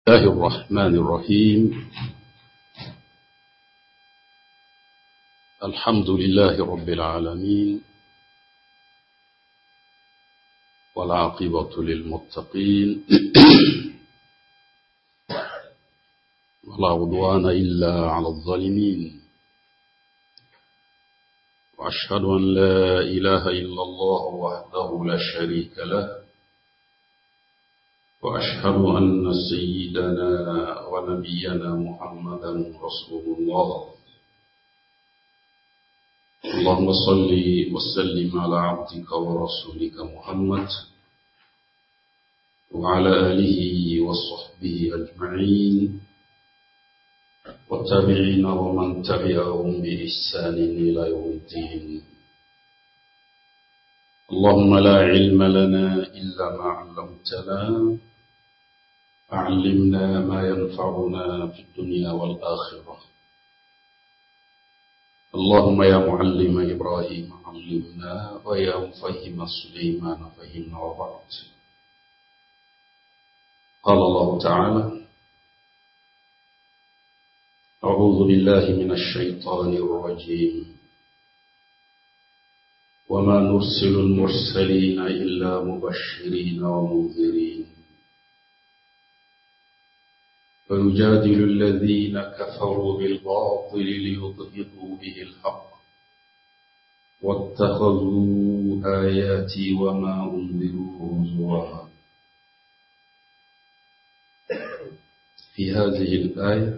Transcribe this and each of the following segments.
الله الرحمن الرحيم. الحمد لله رب العالمين، والعاقبة للمتقين ولا عدوان إلا على الظالمين. وأشهد أن لا إله إلا الله وحده لا شريك له، وأشهد أن سيدنا ونبينا محمدا رسول الله. اللهم صل وسلم على عبدك ورسولك محمد وعلى آله وصحبه أجمعين، والتابعين ومن تبعهم بإحسان إلى يوم الدين. اللهم لا علم لنا إلا ما علمتنا، علمنا ما ينفعنا في الدنيا والآخرة. اللهم يا معلم إبراهيم علمنا، ويا مفهم سليمان فهمنا. وبعد، قال الله تعالى: أعوذ بالله من الشيطان الرجيم. وما نرسل المرسلين إلا مبشرين ومنذرين، فيجادل الذين كفروا بالباطل ليضحكوا به الحق، واتخذوا آياتي وما أنذروا هزوا. في هذه الآية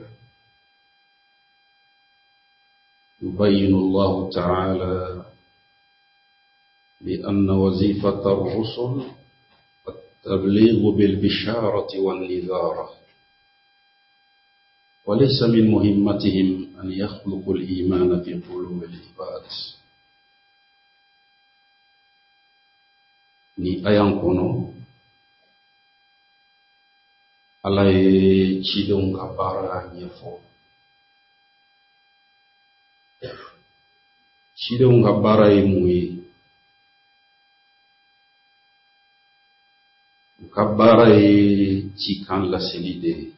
يبين الله تعالى بأن وظيفة الرسل التبليغ بالبشارة والنذارة، وليس من مهمتهم أن يخلقوا الإيمان في قلوب العباد. Ni ayan kono Ala ye cidenw ka baara ɲɛfɔ. Cidenw ka baara ye mun ye? U ka baara ye cikan laseli de ye,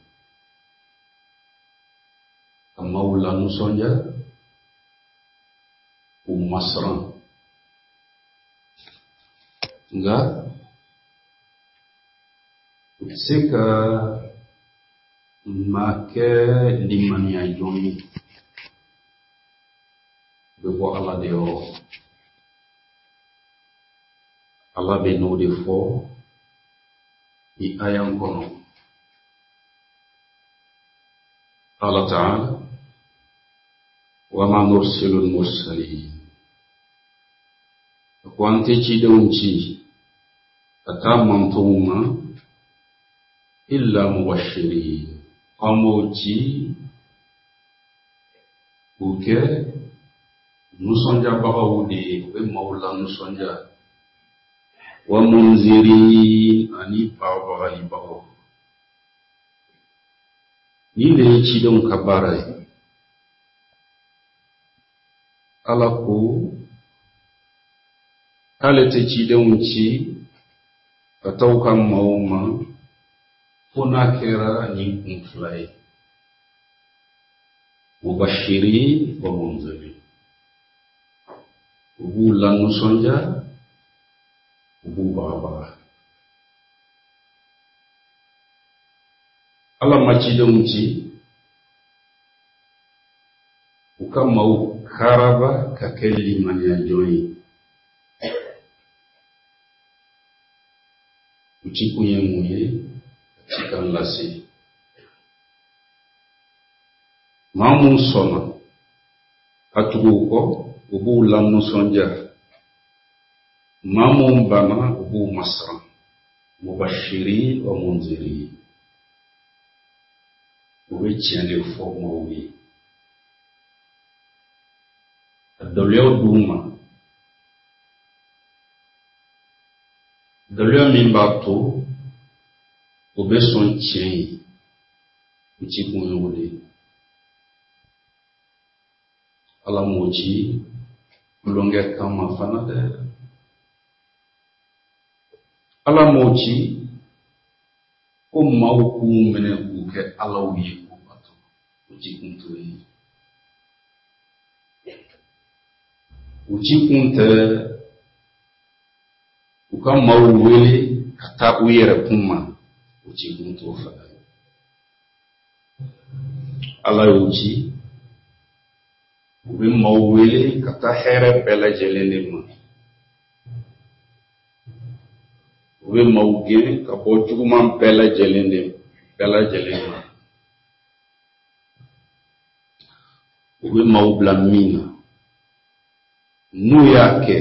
ka maaw lanisɔndiya, k'u masiran. Nga u tɛ se ka maa kɛ limaniya jɔn ye, bɛ bɔ Ala de yɔrɔ. Ala bɛ n'o de fɔ ni ayan kɔnɔ. Qala ta'ala: وما نرسل المرسلين. Ko an tɛ cidenw ci ka taa mantonw ma illa mubashirin, an b'o ci k'u kɛ nusɔndiyabagaw de ye, u bɛ maaw la nusɔndiya. Wa munzirin, ani bagalibagaw. Ni de ye cidenw ka baara ye. Ala ko k'ale tɛ cidenw ci ka taa u ka maaw ma fo n'a kɛra ni kun fila ye: mubashirin wa munzirin. U b'u lanisɔndiya, u b'u bagabaga. Ala ma cidenw ci u ka maaw karaba ka kɛ limaniya jɔn ye. U ci kun ye mun ye? Cikan lase. Maa mun sɔnna ka tugu u kɔ, u b'u lanisɔndiya. Maa mun banna, u b'u masiran. Mubashirin wa munzirin. U bɛ tiɲɛ de fɔ maaw ye, ka dɔlɔyaw d'u ma, dɔlɔya min b'a to u bɛ sɔn tiɲɛ ye. U ci kun ye o de ye. Ala m'o ci kulonkɛ kama fana dɛ. Ala m'o ci ko maaw k'u minɛ k'u kɛ alaw ye k'u bato o ci kun t'o ye. O ci kun tɛ u ka maaw wele ka taa u yɛrɛ kun ma, o ci kun t'o fɛ. Ala y'o ci, u bɛ maaw wele ka taa hɛrɛ bɛɛ lajɛlen de ma. U bɛ maaw gɛn ka bɔ juguman bɛɛ lajɛlen ma. U bɛ maaw bila min na, n'u y'a kɛ,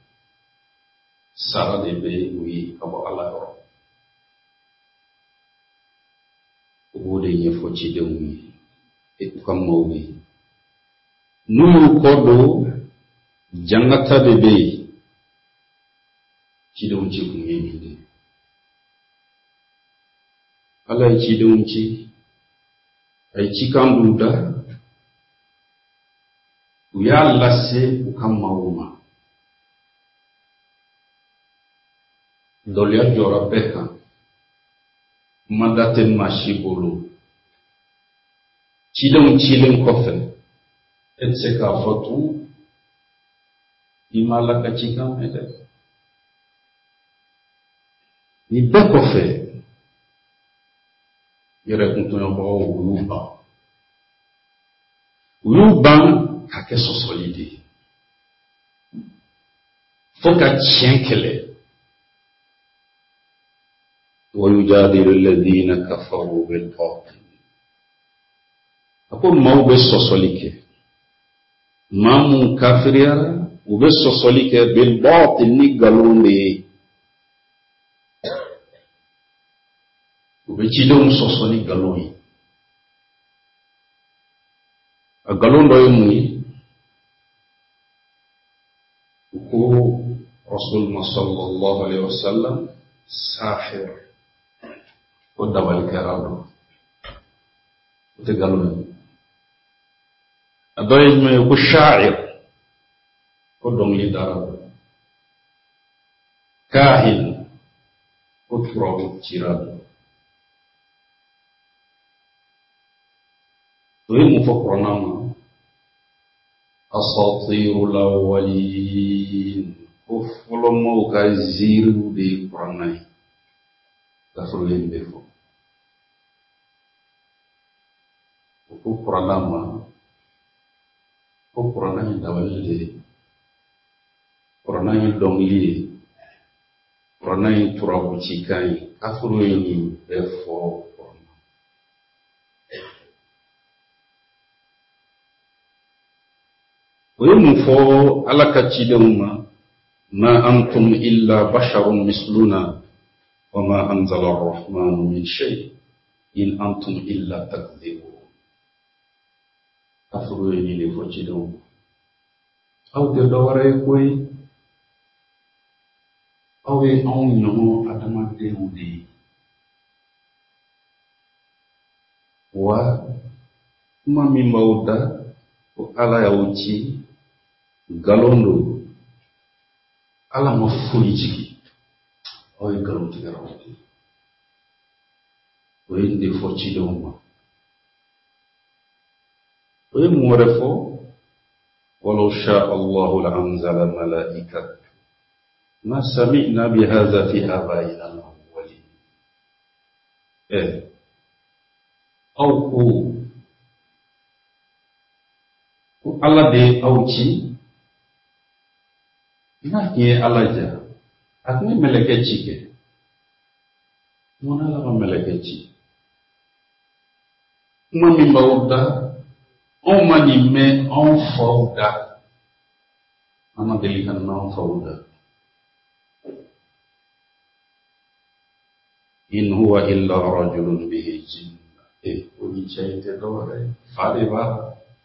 sara de bɛ u ye ka bɔ Ala yɔrɔ. U b'o de ɲɛfɔ cidenw ye, u ka maaw ye. N'u y'u kɔ don, jangata de bɛ yen. Cidenw ci kun ye nin de. Ala ye cidenw ci, a ye cikan d'u da, u y'a lase u ka maaw ma. Dɔlliya jɔra bɛɛ kan, kuma da tɛ maa si bolo. Cidenw cilen kɔfɛ, e tɛ se k'a fɔ tugun i ma Ala ka cikan mɛn dɛ. Nin bɛɛ kɔfɛ, yɛrɛ kuntɔɲɔbagaw u y'u ban. U y'u ban ka kɛ sɔsɔli de ye, fo ka tiɲɛ kɛlɛ. وَيُجَادِلُ الَّذِينَ كَفَرُوا بِالْبَاطِلِ. A ko maaw bɛ sɔsɔli kɛ, maa mun kafiriyara u bɛ sɔsɔli kɛ bilbatil ni nkalon de ye. U bɛ cidenw sɔsɔ ni nkalon ye. A nkalon dɔ ye mun ye? U ko Rasulullah sallallahu alaihi wa sallam sahir, ko dabalikɛla don. O tɛ nkalon ye. A dɔ ye jumɛn ye? Ko sha'ir, ko dɔnkilidala don. Kahin, ko turabu cira don. O ye mun fɔ Kuranɛ ma? Asatirul awwalin, ko fɔlɔmaaw ka ziiriw de ye Kuranɛ ye. Kafiriw ye nin bɛɛ fɔ. O ko Kuranɛ ma ko Kuranɛ ye dabali de ye, Kuranɛ ye dɔnkili ye, Kuranɛ ye turabu cikan ye. Kafiriw ye nin bɛɛ fɔ. O ye mun fɔ Ala ka cidenw ma? Ma antum illa basharun misluna wa ma anzala ar-rahmanu min shay in antum illa takdhibun. Kafiriw ye nin de fɔ cidenw ma. Aw tɛ dɔ wɛrɛ ye koyi, aw ye anw ɲɔgɔn adamadenw de ye. Wa kuma min b'aw da ko Ala y'aw ci, nkalon don. Ala ma foyi jigin, aw ye nkalon tigɛlaw de ye. O ye nin de fɔ cidenw ma. O ye mun wɛrɛ fɔ? Walaw sha'a Allahu la'anzala malaa'ikatan ma sami'na bihadha fi aba'ina al-awwalin. Aw ko Ala de ye aw ci, n'a tun ye Ala ja, a tun ye mɛlɛkɛ ci kɛ. Mun Ala ka mɛlɛkɛ ci? Kuma min b'aw da, anw ma nin mɛn anw faw da. An ma deli ka mɛn anw faw da. In huwa illa rajulun bihi jinna. O ni cɛ in tɛ dɔ wɛrɛ ye, fa de b'a la.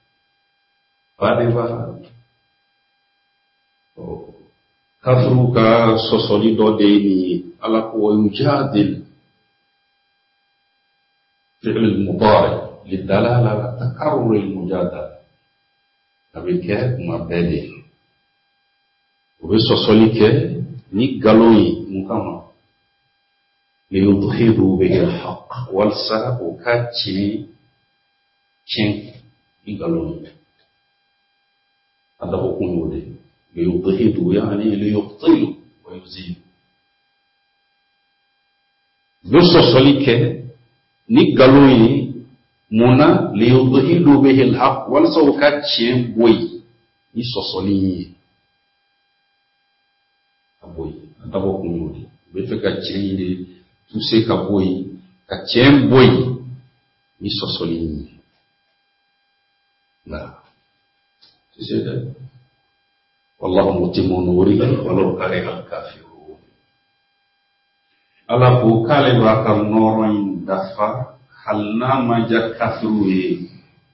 Kafiriw ka sɔsɔli dɔ de ye nin ye. Ala ko yujadil fi'l mudari lidalala ala takarrur al-mujadala. A bɛ kɛ kuma bɛɛ de. U bɛ sɔsɔli kɛ ni nkalon ye mun kama? liyudhiru bihi alhaq walsa ukachi chen igalon هذا هو قنوده ليضهدوا يعني ليبطلوا ويزيلوا بسوسوليك نيغالوي مونا ليضهدوا به الحق ولسو كاتشين بوي يسوسولي ابوي هذا هو قنوده بفكاتشين دي توسي كابوي كاتشين بوي يسوسولي لا والله متم نوره ولو كره الكافرون ala ko kale ba kan noron dafa halna ma ja kafiru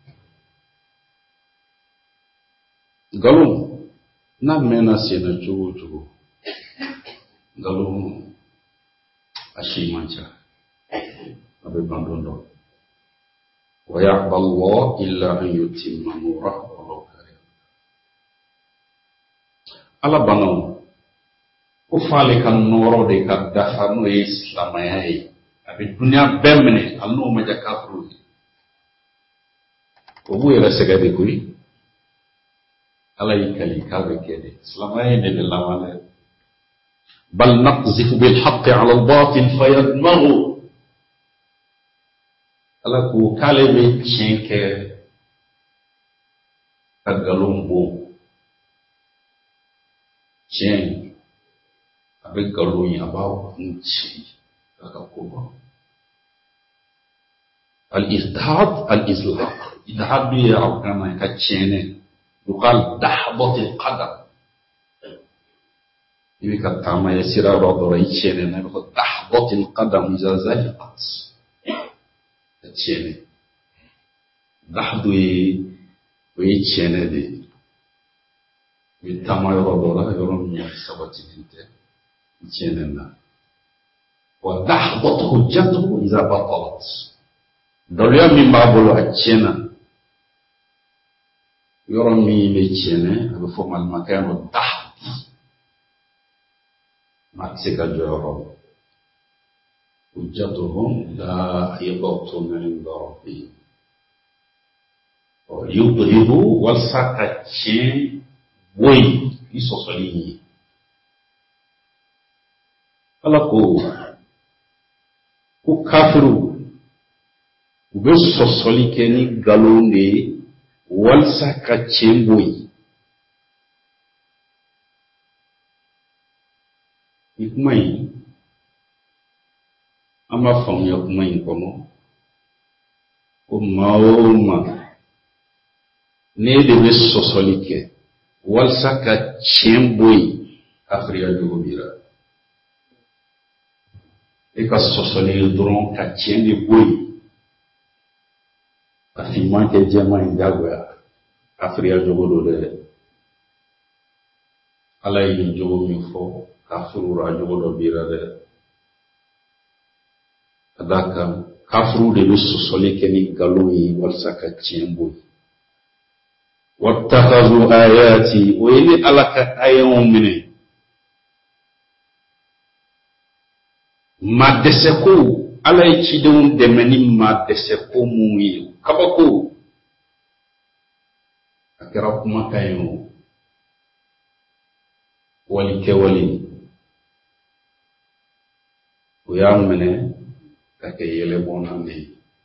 galum na mena sena juju galum ashimancha abe bandondo wa ya'ba Allah illa an yutimma nurahu ala banaw ko faale kan noro de ka dafa no islamay abi dunya bemne alno ma jakafru ko bu yela segade kuy ala yikali ka be kede islamay de lawana bal naqzifu bil haqq ala al batil fayadmaghu ala ko kale be chenke tagalumbo chen avec galon yaba unchi akakuba al-izdhad al-izlaq idhad ya kama kachene yuqal dahbat al-qadam ibi katama yasira rodora ichene na ko dahbat al-qadam iza zaliqat kachene dahdu ichene de bitama rodora yoron ya sabati dinte ichene na wa dahbat hujjatuhu iza batalat dole min babulu achena yoron mi lechene abo formal makano dahbi matsika joro hujjatuhum la yaqtuna inda rabbi o yudhibu wasakachi woi isosoli ala ko kafiru ube sosoli keni galonde walsa ka chemboi ikumai ama famu ya kumai kono ko maoma ne de be sosoli ke walsa ka chemboi afriya jogobira e ka sosoli dron ka chembe boi afirmant que diamant indagwa afriya jogodo de alay jogo mi fo kafuru ra jogodo bira de adaka kafuru de sosoli keni galoi walsa ka chemboi wattakhadhu ayati wa ili alaka ayun mine madeseko alay ci deum demeni madeseko muyi kabako akira kuma kayo wali ke wali uyamene kake yele bonande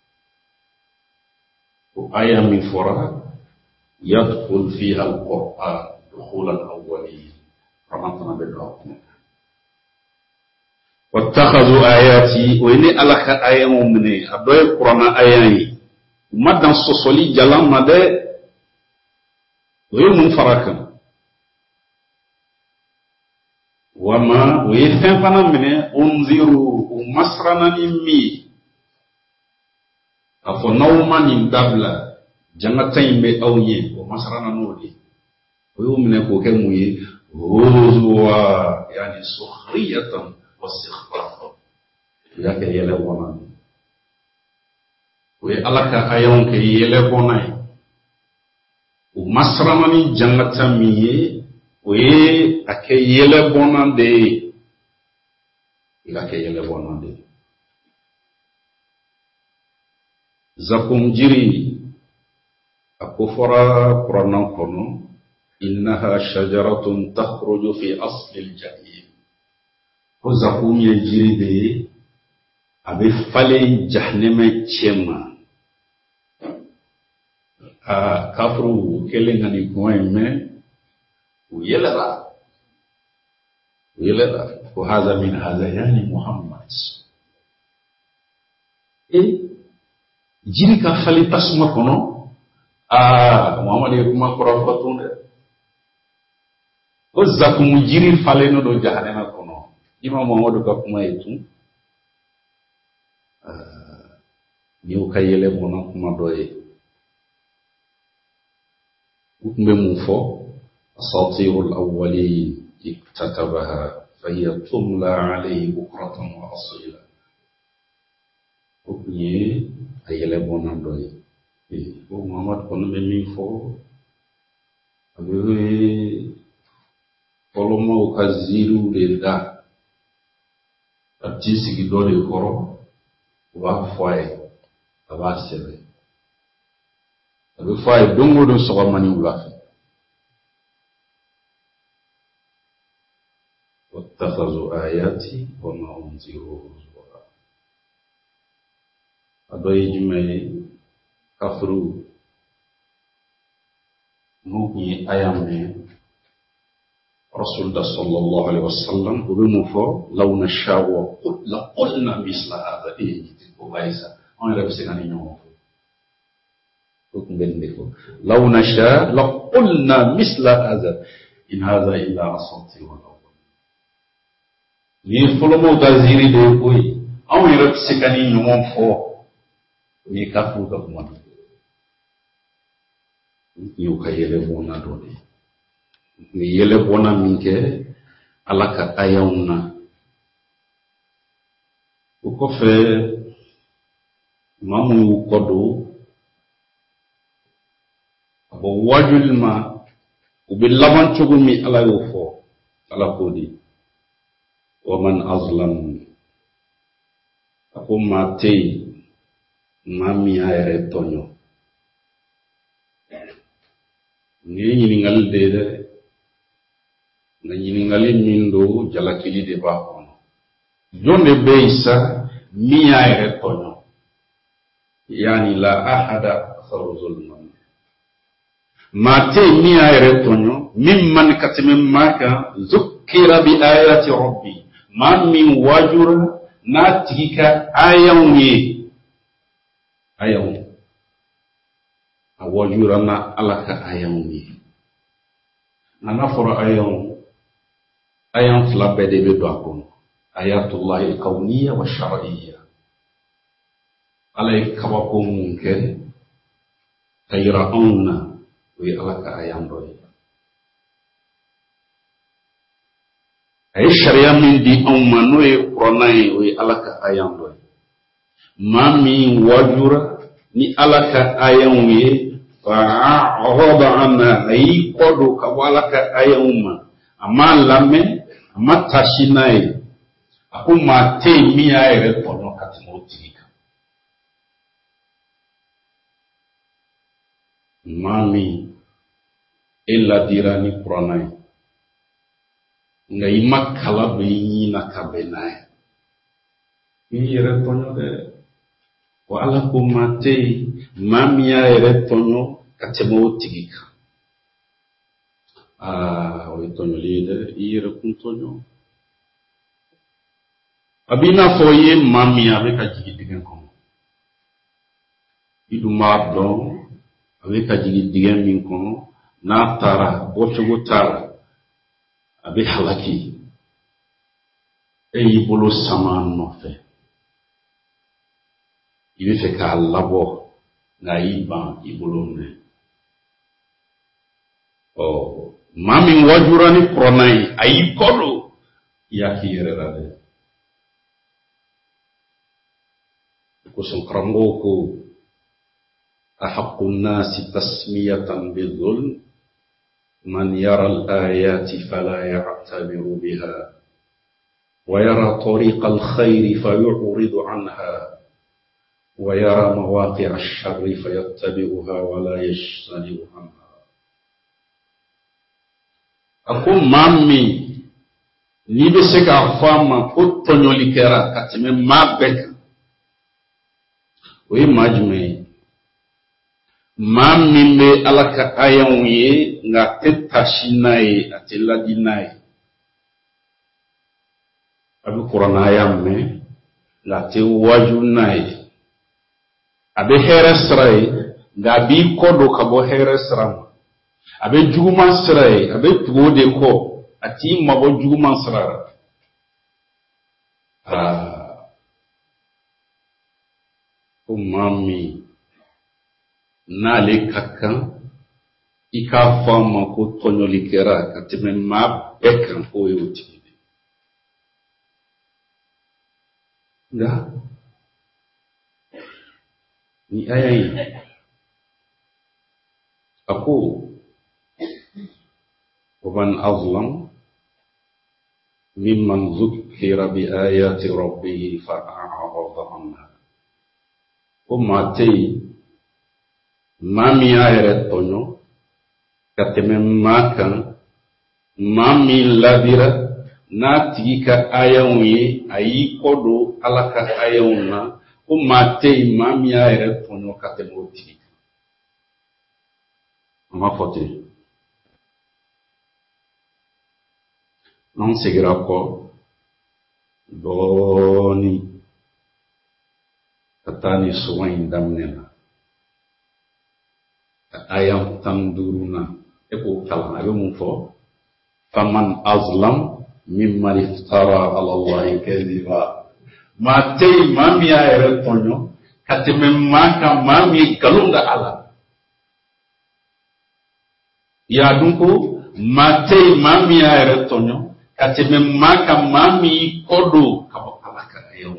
o ayami fora يدخل فيها القرآن دخول الأولين رمضان بالرحمة واتخذوا آياتي وإني ألك آية مؤمنين أدوي القرآن آياني ومدن صصولي جلام مدى ويوم فرقا وما ويفهم فنا من أنذروا ومسرنا نمي أفنوما ندبلا jangata imbe awye o masarana nodi oyo mine ko kemuye huzwa yani sukhriyatan wasikhfafa yake yele wona we alaka ayon ke yele wona o masarana ni jangata miye we ake yele wona de ilake yele wona de zakum jiri akufara Qur'an kono innaha shajaratun takhruju fi asli al-jahim ko zakum ye jiri de abe fale jahannama chema kafru kele ngani ko me ويلرا وهذا من هذيان محمد jiri ka fali tasuma kono Muhammad kuma qurafatun o zakum jiri fale no do jahannama kono ima Muhammad ka kuma etu ni o kayele bono kuma doye ukumbe mufo أساطير الأولين اكتتبها فهي تملى عليه بكرة وأصيلا وكني أيلا بونا دوي محمد كنا بمين فو أبي فلما وكزيرو لله أبتيسي كدوري كورو وافواي أباسيري أبي فاي دونغو دون سواماني ولافي واتخذوا آياتي وما أنذروا هزوا أدوي جمعي كفروا نوبي أيامي رسول الله صلى الله عليه وسلم وبمفر لو نشاء لقلنا مثل هذا وبايسا أنا لبسنا نيوم لو نشاء لقلنا مثل هذا إن هذا إلا أساطير الأولين ni folomo gaziri de koy aw yere sikani nyumon fo ni kafu ka kuma ni o kayele bona dole ni yele bona minke alaka ayawna ko fe mamu kodo abo wajulma ubillaman chugumi ala yo fo ala kodi ومن أظلم أقوم ماتي مامي آيري تونيو نيني نغال ديدة نيني نغالي ميندو جلاكيلي دي باقون جون دي بيسا مي آيري تونيو يعني لا أحد أكثر ظلما ماتي مي آيري تونيو ممن كتمم ماكا ذكر بآيات ربي ما من واجر ناتيك آيوني آيون واجرنا علىك آيوني نفر آيون فلا بدي بدوكم آيات الله الكونية والشرعية عليك كبكم ممكن تيرؤون وعلىك آيون روي ay sharia min di umma noy pronay wi alaka ayam doy mami wajura ni alaka ayam wi fa arada anna ay kodo ka walaka ayam ama lame ama tashinai akuma te mi ayre tono katimotika mami illa dirani pronay ngai makala be na kabenai ni retonyo de wala ko mate mamia retonyo katemo tigika o retonyo lide ire kuntonyo abina foye mamia be ka jigi digen ko idu mardo be ka jigi digen min ko na tara bochogo tara abe halaki eyi bolo sama nofe ibe fe ka labo na iba ibolo ne o mami wajurani pronai ayi kodo yaki yerade ko son krango ko ahaqqun nasi tasmiyatan bizulm من يرى الآيات فلا يعتبر بها ويرى طريق الخير فيعرض عنها ويرى مواقع الشر فيتبعها ولا يجتنب عنها. أكو مامي نيبسك أفاما أتنو لكرا كتمي ما بك ويماجمي مامي مي ألك أيوي نتتاشيناي أتلاديناي أبي قرآن أيامي نتواجوناي abe here srai ga bi kodo kabo here sram abe juguman srai abe tuode ko ati mabo juguman srara umami nale kakan ika fama ko tonyo likera katime ma bekan ko yoti da ni ayayi aku ومن أظلم ممن ذكر بآيات ربه فأعرض عنها وماتي مامي آيات تونو كتمن ماكا مامي لابيرا ناتيك آيوي أي قدو ألك آيونا وماتي مامي آيات تونو كتمن تيك ما فوتي non seguirà ko doni katani suwain damnena ayam tanduruna eko kala ayo mufo faman azlam mimman iftara ala allahi kadhiba matei mami ayere tonyo kateme maka mami galunga ala ya dunko matei mami ayere tonyo kateme maka mami kodo kabo alaka ayo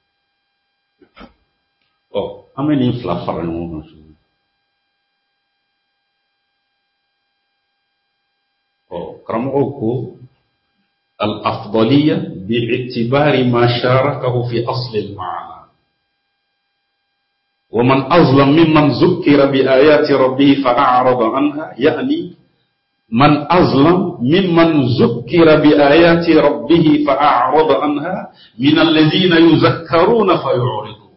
oh ameni flafara no oh kramoko al afdaliyya bi'tibari ma sharakahu fi asl al ma'na wa man azlam mimman zukkira bi ayati rabbih fa'arada anha yani من أظلم ممن ذكر بآيات ربه فأعرض عنها من الذين يذكرون فيعرضون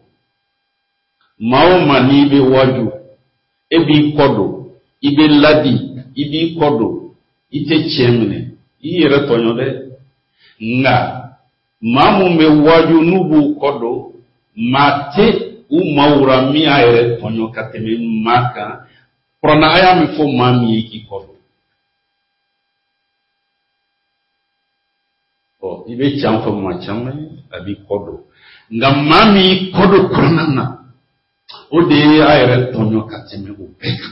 mauma ni be waju ebi kodo ibe ladi ibi kodo ite chemne iyere tonyo de nga mamu me waju nubu kodo mate u maura mi ayere tonyo kateme maka prona aya mi fo mami iki kodo o ibe chamfo machame abi kodo nga mami kodo pranana o de ayere tonyo kateme u beka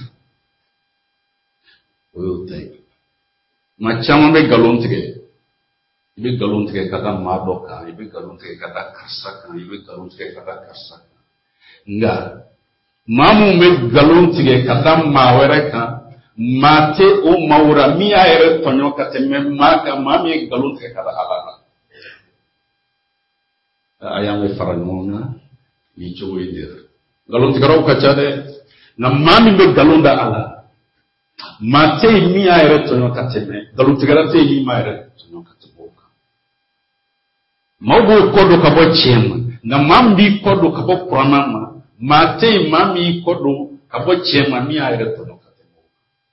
o tay machama be galontige ibe galontige kata madoka ibe galontige kata kasaka ibe galontige kata kasaka nga mamu me galontige kata mawereka mate o maura mi ayere tonyo kateme maka mami galontige kata alana ayame faranona ni chowedir galontige raw kachade na mami be galonda ala mate mi ayere tonyo kateme galontige rate mi mayere tonyo kateboka mawbo kodo kabo chema na mambi kodo kabo pranama mate mami kodo kabo chema mi ayere tonyo kateboka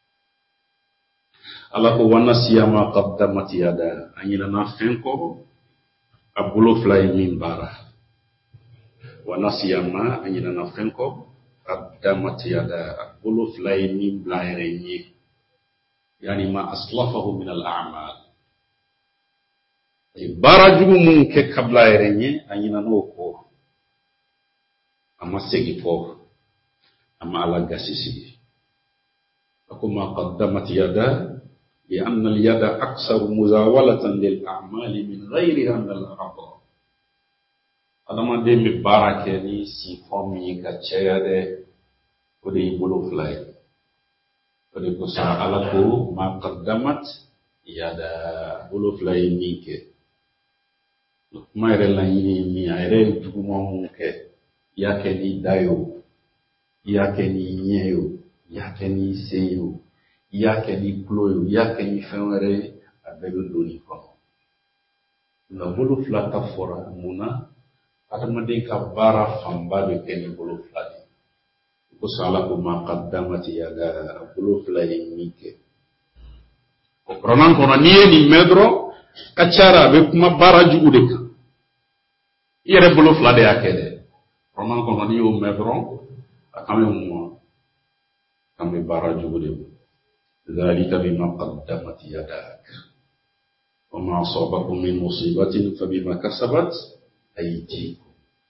ala ko wana siyama qaddamat yada anyina na fenko abulo fly min bara wana siyama anyina na fenko qaddamat yada abulo fly min blaire ni yani ma aslafahu min al-a'mal barajugu mun ke kabla yerenye anyina no ko ama segi fo ama ala gasisi akuma qaddamat yada bi anna al-yada aksaru muzawalatan lil a'mali min ghayriha min al-a'dha adama de mi barake ni si fomi ka cheyade ko de bulu fly ode ko sa ala ko ma qaddamat yada bulu fly ni ke mayre la yini mi ayre jugumo ke yake ni dayo, yake ni nyeyo, yake ni seyo, yake ni ployo, yake ni fenwere abebe doni kono. Na bolo flata fora muna adamade ka bara famba be keni bolo flati. Ko sala ko ma qaddamati yaga bolo flati mike. Ko pronan kono ni medro kachara be kuma bara jugude ka. Yere bolo flade akede. Pronan kono ni o medro akame mo kame bara jugude. ذلك بما قدمت يداك وما أصابكم من مصيبة فبما كسبت أيديكم.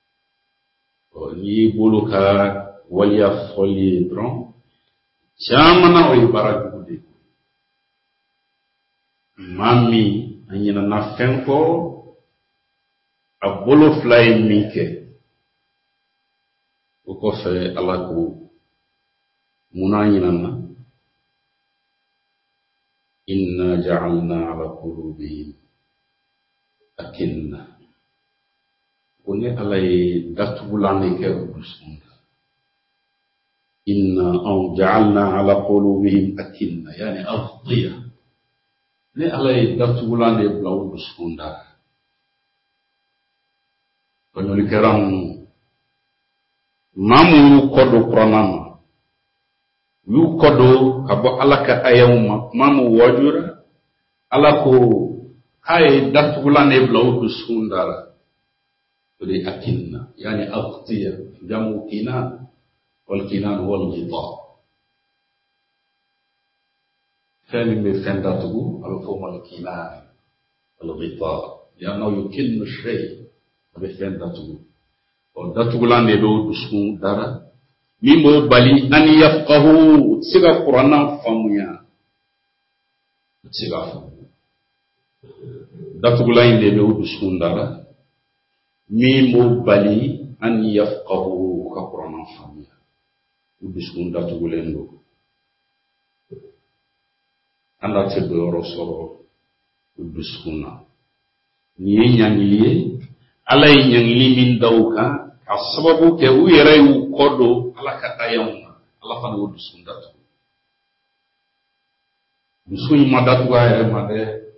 Ni bolo ka waliya foli dron chamana o ibara jugude mami anyina na fenko a bolo fly mike ko fe alaku muna nyina na inna ja'alna ala qulubihim akinna kone alay datulane ke udusunda inna ja'alna ala qulubihim akinna yani aghdiya ne alay datulane bla udusunda kono likeram mamu kodo pranama yu kodo kabo alaka ayawma mamu wajura alako hay datulane bla udusunda ولي أكنة يعني أغطية جمع كنان والكنان هو الغطاء ثاني من فندته الفم الكنان الغطاء لأنه يكن الشيء بفندته ودته لان يدو دسكون دارا ميمو بالي أن يفقهوا تسيغا قرانا فميا تسيغا فميا دته لان يدو دسكون دارا mimo bali an yafqahu ka qur'an famia ubiskun datu gulendo anda te do rosoro ubiskuna ni nyangiye alay nyangli min dawka asababu ke uyere u kodo alaka ayamma ala fan ubiskun datu bisun madatu ayre made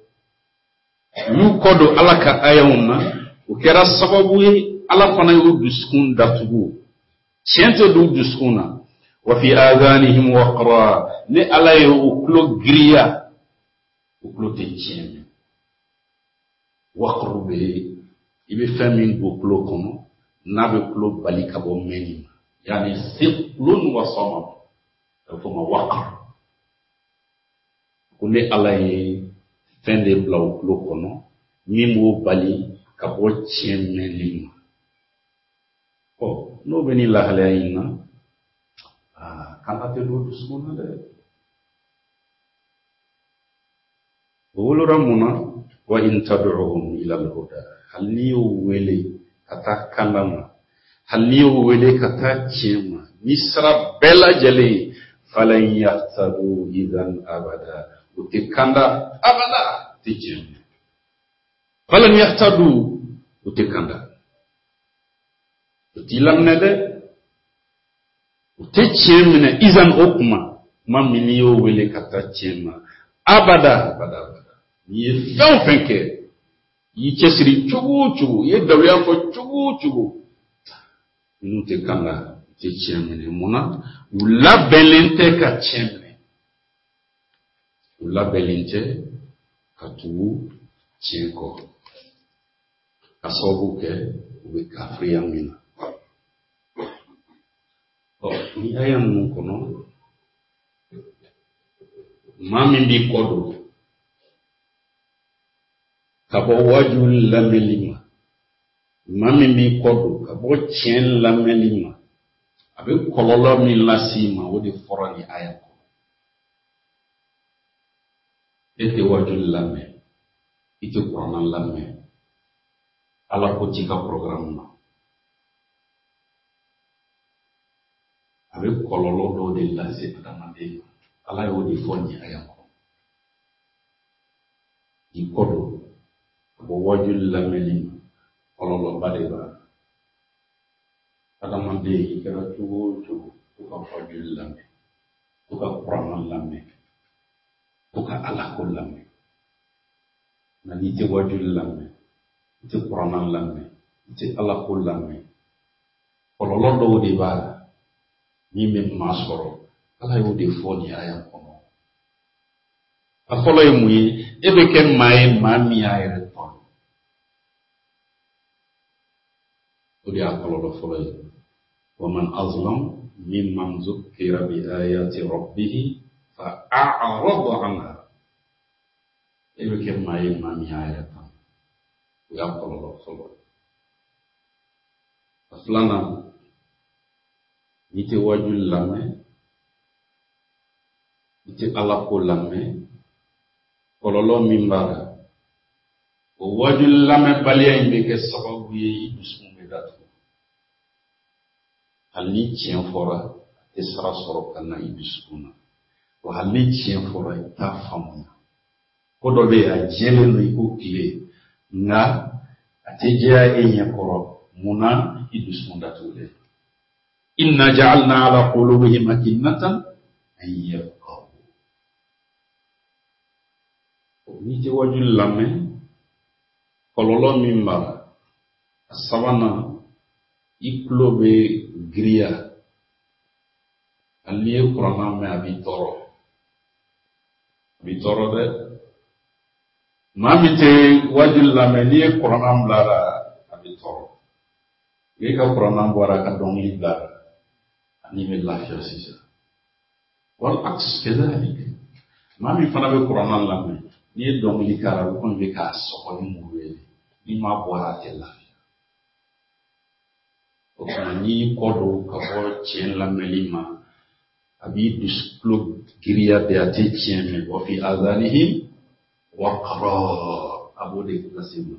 yu kodo alaka ayamma ukera sababu ala fana yu duskun datugu chente du duskuna wa fi adhanihim waqra ne ala yu uklo griya uklo tencheme waqru be ibe famin bu uklo kono nabe uklo balika bo menima yani siqlun wa samam fuma waqr kune ala yi fende bla uklo kono mimo bali kabo chemeli oh no beni la halaina kanta te do suna de wolo ramuna wa in tad'uhum ila al-huda haliyo wele kata kalama haliyo wele kata chema misra bela jale falan yahtadu idan abada utikanda abada tijema falan yahtadu utikanda utilamne de utechemne izan okuma mamiliyo wele kata chema abada yi fenke yi chesiri chugu ye dawya ko chugu inu tekanda techemne mona ula belente ka chemne ula belente katu chenko kasobu ke ube kafri yamina ni ayam nukono mami bi kodo kabo wajul lamelima mami bi kodo kabo chen lamelima abe kololo mi lasima wodi forani ayam ko ete wajul lame ite qur'an lame ala ko jika program na abe kololo do de lase adamade ala yo di fonni ayam ko ikodo bo wajul lamelima kololo badeba adamande i kɛra cogo o cogo to ka fajiri lamɛn to ka kuranna lamɛn to ka alako lamɛn na n'i tɛ wajuli lamɛn i tɛ kuranna lamɛn i tɛ alako lamɛn kɔlɔlɔ dɔw de b'a la min bɛ maa sɔrɔ ala y'o de fɔ nin aya kɔnɔ a fɔlɔ ye mun ye e bɛ kɛ maa ye maa min y'a yɛrɛ tɔɔrɔ o de y'a kɔlɔlɔ fɔlɔ ye ومن أظلم ممن ذكر بآيات ربه فأعرض عنها إذا كان ما يمام آيات ويقول الله صلى الله أصلاً نيتي واجل لامي نيتي ألاكو لامي kololo mimbara o wajul lame baliya imbe ke sababu ye dusmu medatu halni cien fora te sara soro kana ibiskuna o halni cien fora ta famuna ko do be a jele no iko kile nga ateja enye koro muna idusmu datule inna ja'alna ala qulubihim akinnatan an yafqahu ni te wajul lame kololo mimbara sabana iklobe gria aliye kurana me abitoro de mamite wajul lame liye kurana mlara abitoro ye ka kurana bora ka dongi blara ani me lafiya sisa wal aks kedalik mami fana be kurana lame ni dongi kara ko be ka so ni muwele ni ma bora te lafiya o ni kodo ka bo chen la melima abi disclo giriya de ate chen me wa fi azanihim wa qara abode kasima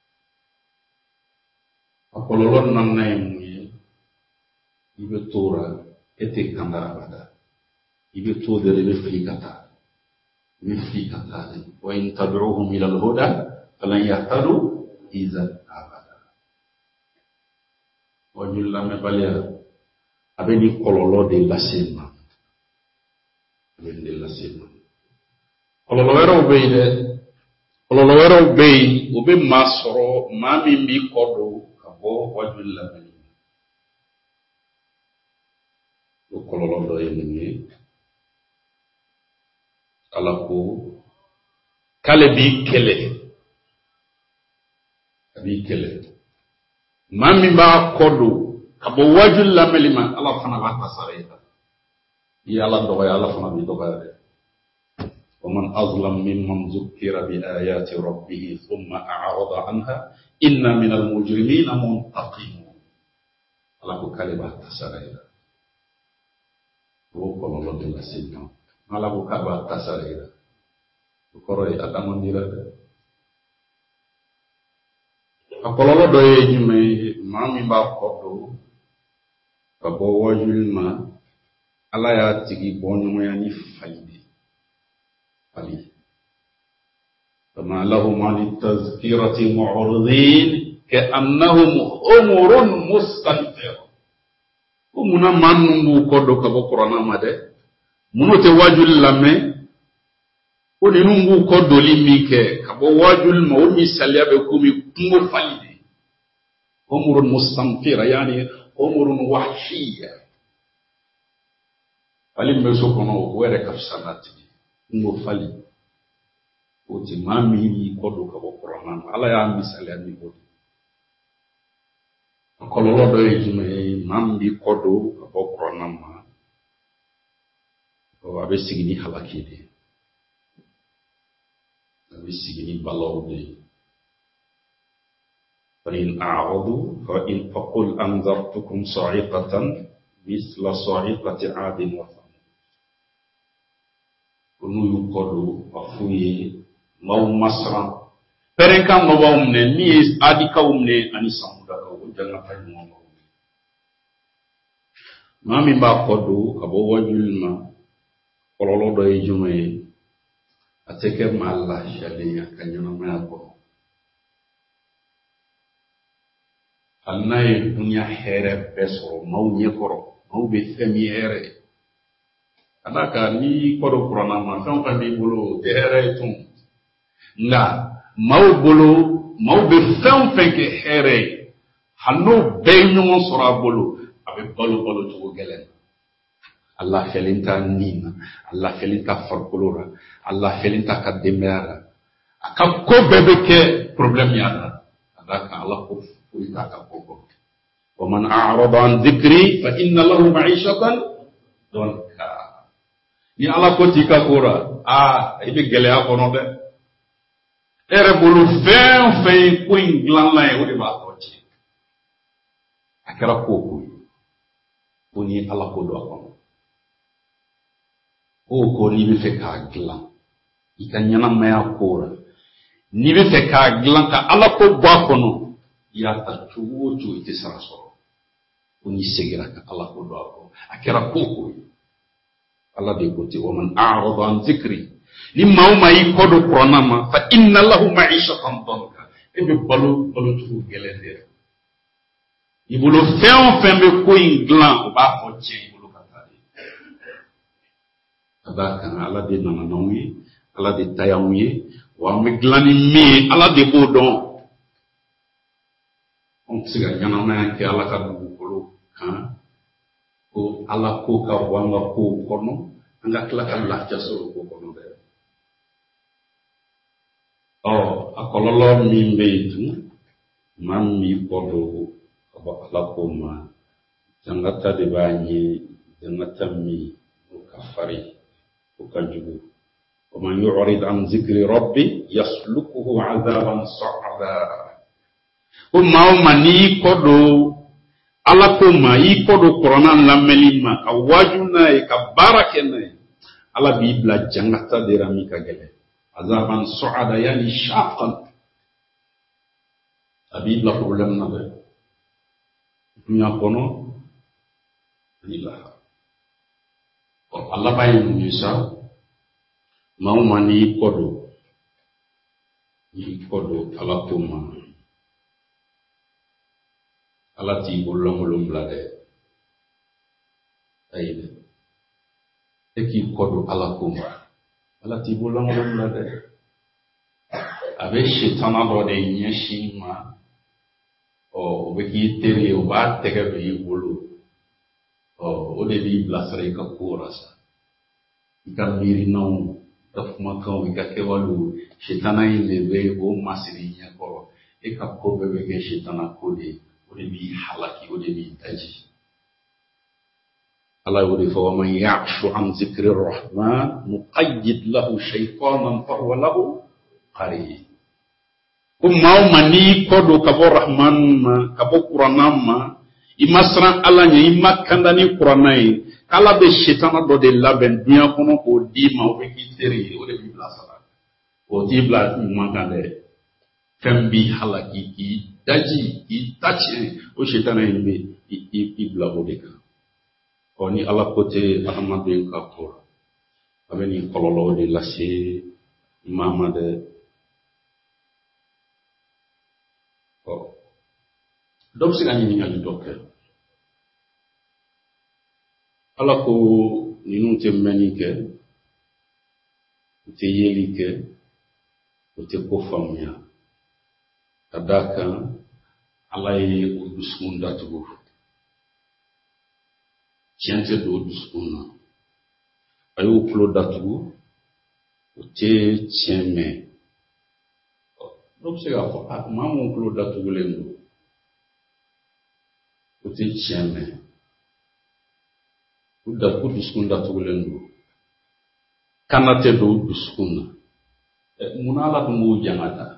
akololo nan nay mu ibe tora ete kandara bada ibe to de le frikata مثلي كذلك وإن تدعوهم إلى الهدى فلن يهتدوا إذا أبدا وجل لما بليا أبني قلولو دي لسيما أبني دي لسيما قلولو ويرو بي وبي ما سرو ما من بي قدو كبو وجل لما وقلولو دو يمني alako kale bi kele mami ba kodo abo wajul lamelima ala fana ba tasarayta ya ala do ya ala fana bi do bare ومن أظلم ممن ذكر بآيات ربه ثم أعرض عنها إن من المجرمين منتقمون alako kale ba tasarayta wo ko lo de la sinna ala ko kaba tasarira koro adamandira akololo do ye jume mami ba kodo kabo wajulma ala ya tigi bonyo ya ni fayde ali kama lahum an tazkirati mu'ridin ka'annahum umurun mustanfir umuna manungu kodo kabo qur'ana made munote wajul lame o ni nungu ko doli mike kabo wajul ma o misaliya be kumi kungo falide umurun mustanfira yani umurun wahshiya alim be so kono were kafsanati kungo fali o ti mami ni ko do kabo qur'an ala ya misaliya ni ko kololo do yime mambi ko do kabo qur'an ma abe sigini halakide abe sigini balawde فإن أعرضوا فإن فقل أنذرتكم صاعقة مثل صاعقة عاد وثمود كنوا يقولوا أفوي لو مصرا فرنكا نوامن نيس أديكا ومن أني سامودا وجانا فايمون ما من باقودو أبو وجلما kololo do e jume ateke malla shaliya kanyana mako alnaye dunya here beso mau nyekoro mau be femi here adaka ni kodo kurana ma fam fam bi bolo de here tun nga mau bolo mau be fam fam ke here hanno be nyon sora bolo abe balo to gelen Allah felinta nina Allah felinta farkolora Allah felinta kademera aka ko bebe ke problem yana adaka Allah ko ita ka ko wa man a'rada an dhikri fa inna lahu ma'ishatan donka ni Allah ko tika kora ibe gele akono de ere bulu fen ko inglan la e ba ko ci akara ko ni Allah ko do akono ko ni be fe ka glan ikanyana maya kora ni be fe ka glan ka Allah ko ba kono ya ta chuo ite saraso kuni segira ka Allah ko do akira koko Allah de ko ti woman a'rada an zikri limma mai kodo pronama fa inna lahu ma'ishatan danka ebe balu tu gelende ibulo fe ko inglan ba ko che ibulo katari abaka Allah de nana nawi Allah de tayawi wa miglani mi Allah de bodon on siga nyana ke Allah ka dugukolo ko Allah ko ka wanga ko kono anga kala Allah ja solo ko kono de akololo mi mbeitu mammi podo aba Allah ko ma jangata de bani jangata mi ko kafari ko kanjugo wa man yu'rid an zikri rabbi yaslukuhu 'adaban sa'ada mau mani kodo ala ko mai kodo korona lamelima ka wajuna e ka barakena ala bibla jangata de rami ka gele azaban suada yani shaqan abibla problem na de dunya kono ila Allah bayin Musa mau mani kodo ala ko ma Allah ti bolong blade ayde eki kodo ala kuma Allah ti bolong blade abe shetana do de nyeshima o beki tere o ba tege be bolu o de bi blasre ka kurasa ikamiri non tafuma kan wi ka kewalu shetana ile be o masiri nya ko e ka ko be ke shetana ko de ودي حلقي ودي تجي الله يقول فومن يعش عن ذكر الرحمن نقيد له شيطانا فهو له قرين وما مني كدو كبو رحمن كبو قرآن ما imasran Allah nya imakandani Qur'anai kala be shaitan do de laben dunya kono ko di ma o be kiteri o de bi blasara o di blas mangande fembi halaki ki daji itachi o shetana imbe ibla bodeka oni ala kote ahamadu ka ko abeni kololo de lasi mama de dom siga ni ngali dokke ala ko ninu te menike te yelike te ko famia adaka alai udusmunda tugu chente do udusmuna ayu klo datugu te cheme donc c'est là mamu klo datugu lendo te cheme uda udusmunda tugu lendo kanate do udusmuna munala tumu jangata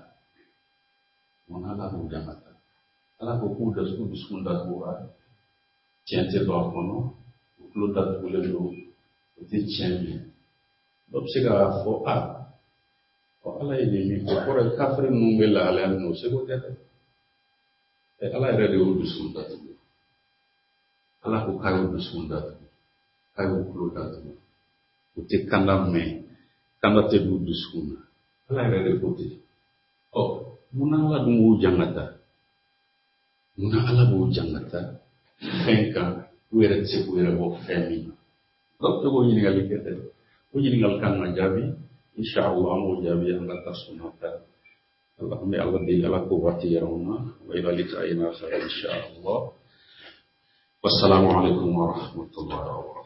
ala ko kuda su biskunda kuwa chente do kono klo dat bule do ti chembe do siga fo o ala ile mi ko ko kafre no bela ala no sego tete ala re do biskunda ala ko kayo biskunda kayo klo dat ti kanda me kanda te do biskunda ala re do ti munala dungu jangata muna ala bo jangata fenka wera tse wera bo femi donc ko ñiningal kete ko ñiningal kan na jabi inshallah mo jabi anga tasumata Allah me Allah di ala ko wati yarona wa ila litayna khayr inshallah wassalamu alaikum wa rahmatullahi wa barakatuh